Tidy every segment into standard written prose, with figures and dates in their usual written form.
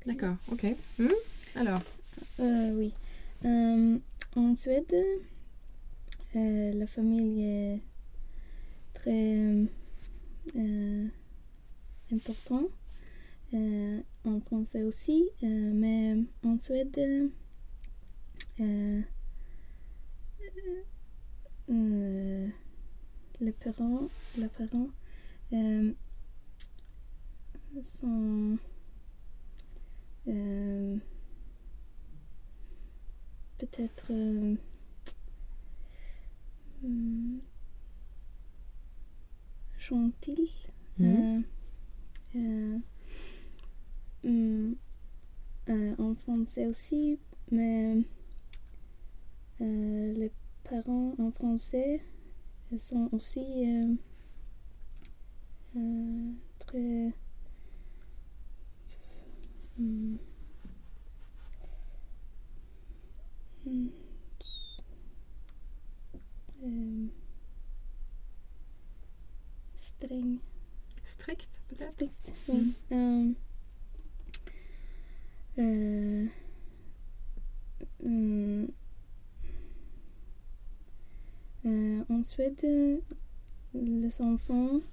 D'accord, ok. Alors Oui. En Suède, la famille est très importante. En français aussi, mais en Suède, les parents sont peut-être gentils. En français aussi, mais les parents en français sont aussi très streng. strict, peut-être. Strikt, oui. En Suède, les enfants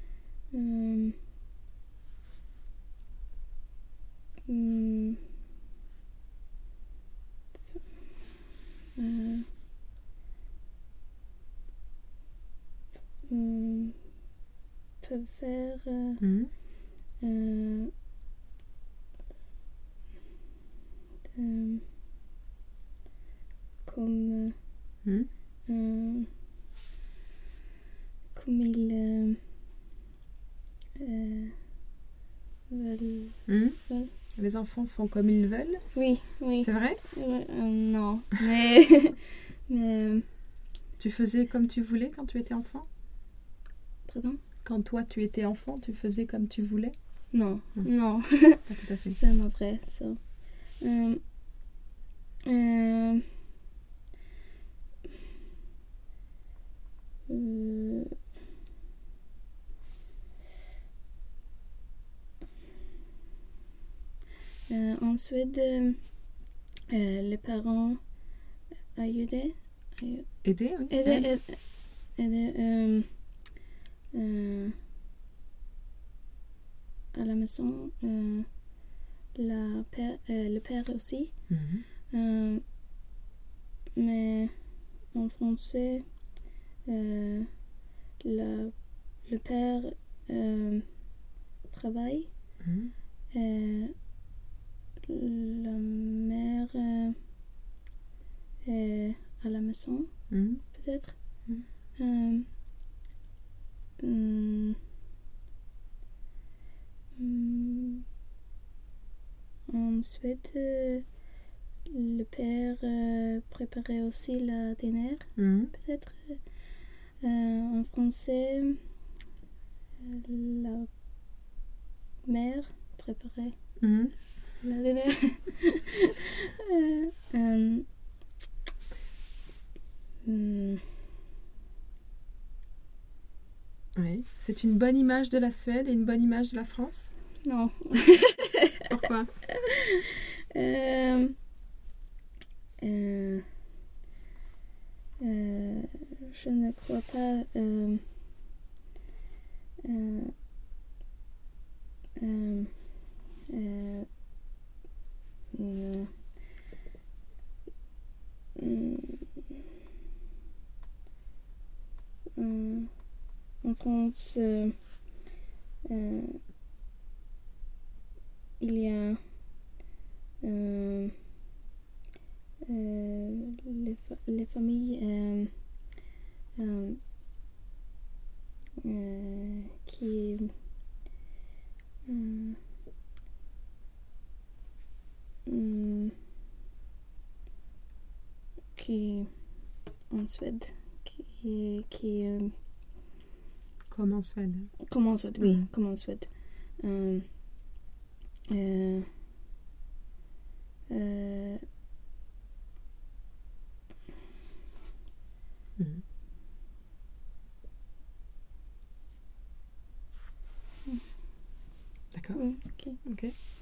peuvent faire comme comme ils veulent. Les enfants font comme ils veulent. Oui. C'est vrai? Non, mais Tu faisais comme tu voulais quand tu étais enfant? Pardon? Quand toi tu étais enfant, tu faisais comme tu voulais? Non. Pas tout à fait. C'est pas vrai, ça. En Suède, les parents aidaient Aider, oui. aider à la maison, le père aussi. Mais en français, le père travaille. La mère est à la maison, peut-être. Ensuite, le père préparait aussi la dîner, peut-être. En français, la mère préparait la dîner. Oui. C'est une bonne image de la Suède et une bonne image de la France? Non. Pourquoi? Je ne crois pas. En France, il y a les familles qui en Suède qui Comme en Suède. Comme en Suède, oui, comme en Suède. D'accord. Ok. Ok.